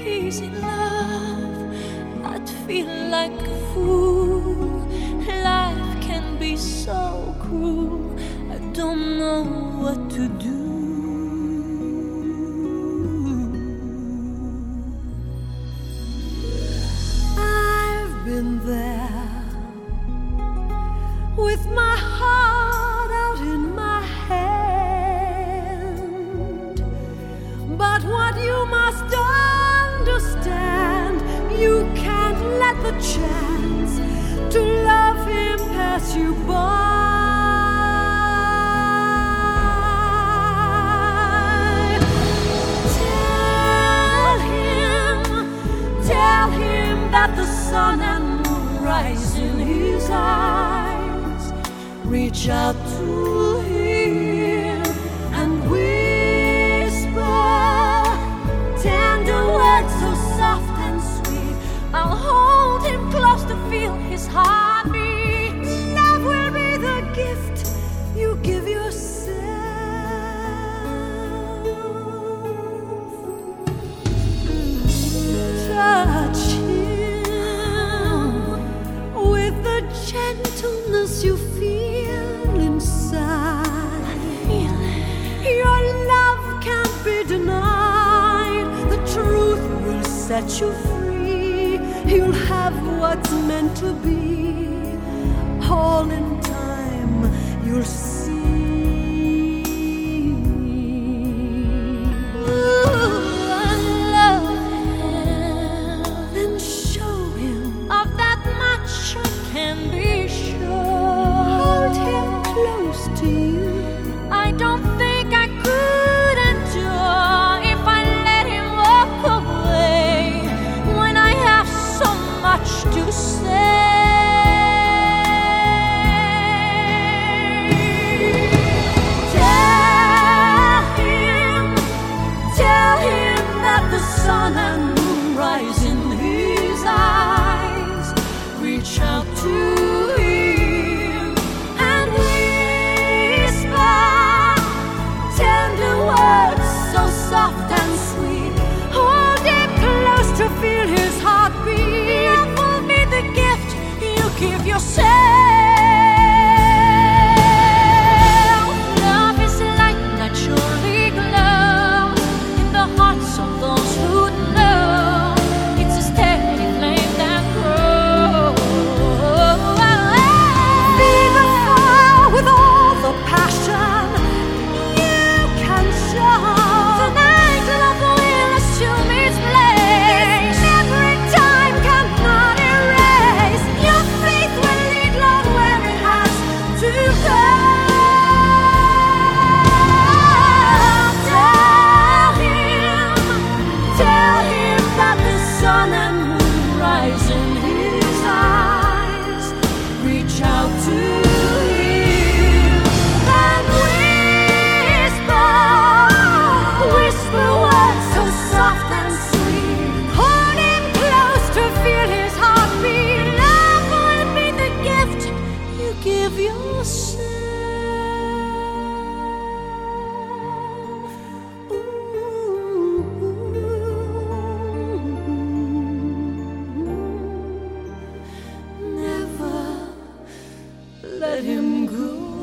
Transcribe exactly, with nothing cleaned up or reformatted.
he's in love, I'd feel like a fool. Life can be so cruel, I don't know what to do. I've been there with my heart out in my hand, but what you must understand, you can't let the chance to love him pass you by. Tell him, tell him that the sun and moon rise in his eyes. Reach out to him and whisper tender words so soft and sweet. I'll hold him close to feel his heartbeat. Love will be the gift you give yourself. Touch him with the gentleness you feel inside. Your love can't be denied. The truth will set you free. You'll have what's meant to be. All in time you'll see. Ooh, I love him, and show him of that much I can be sure. Hold him close to you. I don't think I could endure if I let him walk away when I have so much to say. Tell him, tell him that the sun and moon rise in his eyes. Reach out to him and whisper tender words so soft and sweet. Hold him close to feel his heartbeat. Love will be the gift you give yourself. Love is like naturally glows in the hearts of those who know. It's a steady flame that grows. Be the fire with all the passion you can show. Tonight love will assume its place. Every time cannot erase. Your faith will lead Lord where it has to go. Tell him, tell him that the sun and moon rise in his eyes. Reach out to him and whisper, whisper words so soft and sweet. Hold him close to feel his heartbeat. Love will be the gift you give yourself. Ooh. Never let him go.